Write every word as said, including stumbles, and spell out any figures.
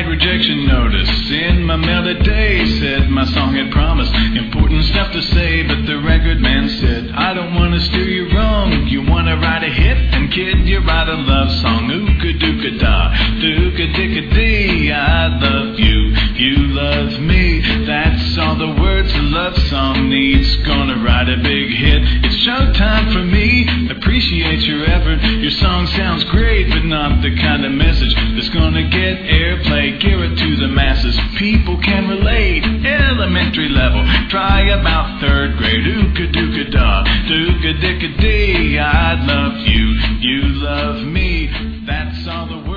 write rejection notice in my mail today. Said my song had promised important stuff to say, but the record man said, I don't want to steer you wrong. You want to write a hit, and kid, you write a love song. Ooka dooka da, dooka dicka dee. I love you, you love me. That's all the words a love song needs. Gonna write a big hit. It's showtime for me. Appreciate your effort. Your song sounds great, but not the kind of message that's gonna get airplay. Give it to the masses. People can relate. Elementary level. Try about third grade. Ooka dooka da, dooka dicka dee. I love you, you love me. That's all the words.